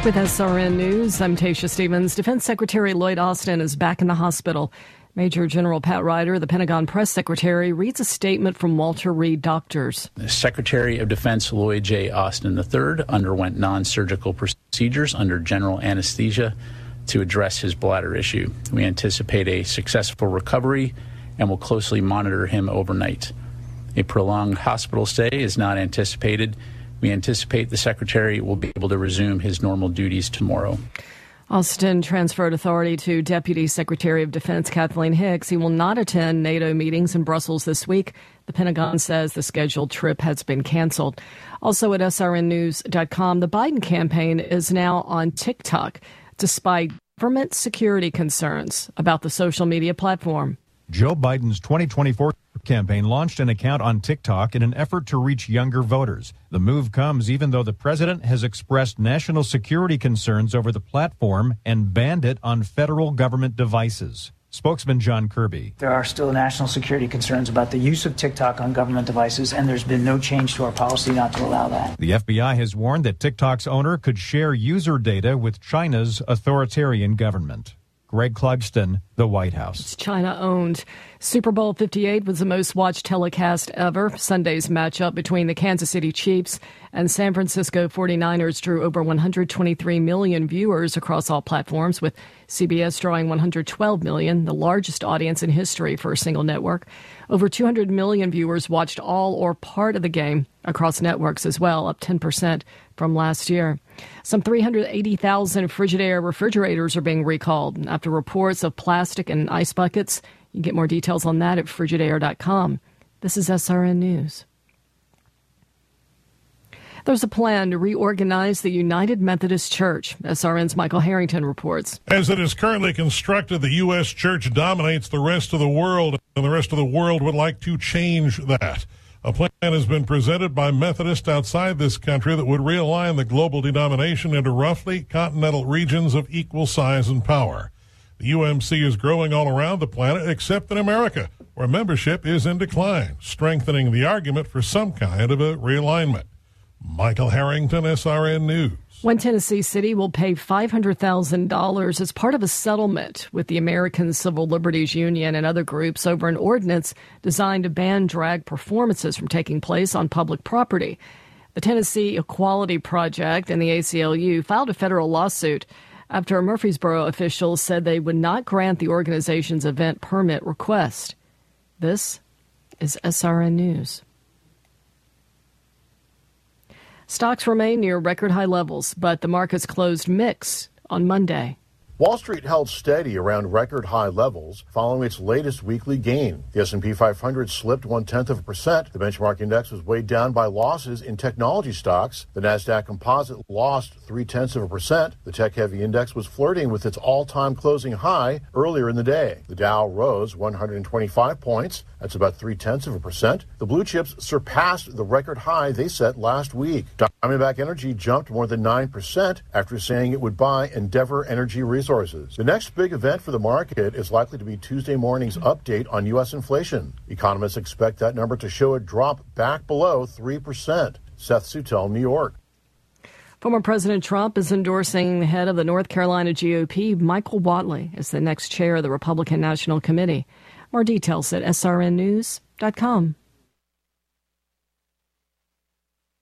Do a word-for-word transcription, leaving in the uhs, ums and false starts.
With S R N News, I'm Tasha Stevens. Defense Secretary Lloyd Austin is back in the hospital. Major General Pat Ryder, the Pentagon press secretary, reads a statement from Walter Reed Doctors. The Secretary of Defense Lloyd J. Austin the third underwent non-surgical procedures under general anesthesia to address his bladder issue. We anticipate a successful recovery and will closely monitor him overnight. A prolonged hospital stay is not anticipated. We anticipate the Secretary will be able to resume his normal duties tomorrow. Austin transferred authority to Deputy Secretary of Defense Kathleen Hicks. He will not attend NATO meetings in Brussels this week. The Pentagon says the scheduled trip has been canceled. Also at S R N news dot com, the Biden campaign is now on TikTok, despite government security concerns about the social media platform. Joe Biden's twenty twenty-four campaign launched an account on TikTok in an effort to reach younger voters. The move comes even though the president has expressed national security concerns over the platform and banned it on federal government devices. Spokesman John Kirby. There are still national security concerns about the use of TikTok on government devices, and there's been no change to our policy not to allow that. The F B I has warned that TikTok's owner could share user data with China's authoritarian government. Greg Clugston, the White House. It's China-owned. Super Bowl fifty-eight was the most-watched telecast ever. Sunday's matchup between the Kansas City Chiefs and San Francisco forty-niners drew over one hundred twenty-three million viewers across all platforms, with C B S drawing one hundred twelve million, the largest audience in history for a single network. Over two hundred million viewers watched all or part of the game across networks as well, up ten percent from last year. Some three hundred eighty thousand Frigidaire refrigerators are being recalled after reports of plastic and ice buckets. You can get more details on that at Frigidaire dot com. This is S R N News. There's a plan to reorganize the United Methodist Church. S R N's Michael Harrington reports. As it is currently constructed, the U S church dominates the rest of the world, and the rest of the world would like to change that. A plan has been presented by Methodists outside this country that would realign the global denomination into roughly continental regions of equal size and power. The U M C is growing all around the planet except in America, where membership is in decline, strengthening the argument for some kind of a realignment. Michael Harrington, S R N News. One Tennessee city will pay five hundred thousand dollars as part of a settlement with the American Civil Liberties Union and other groups over an ordinance designed to ban drag performances from taking place on public property. The Tennessee Equality Project and the A C L U filed a federal lawsuit after Murfreesboro officials said they would not grant the organization's event permit request. This is S R N News. Stocks remain near record high levels, but the markets closed mixed on Monday. Wall Street held steady around record high levels following its latest weekly gain. The S and P five hundred slipped one-tenth of a percent. The benchmark index was weighed down by losses in technology stocks. The NASDAQ composite lost three-tenths of a percent. The tech-heavy index was flirting with its all-time closing high earlier in the day. The Dow rose one hundred twenty-five points. That's about three-tenths of a percent. The blue chips surpassed the record high they set last week. Diamondback Energy jumped more than nine percent after saying it would buy Endeavor Energy Resources. The next big event for the market is likely to be Tuesday morning's update on U S inflation. Economists expect that number to show a drop back below three percent. Seth Sutel, New York. Former President Trump is endorsing the head of the North Carolina G O P, Michael Whatley, as the next chair of the Republican National Committee. More details at S R N news dot com.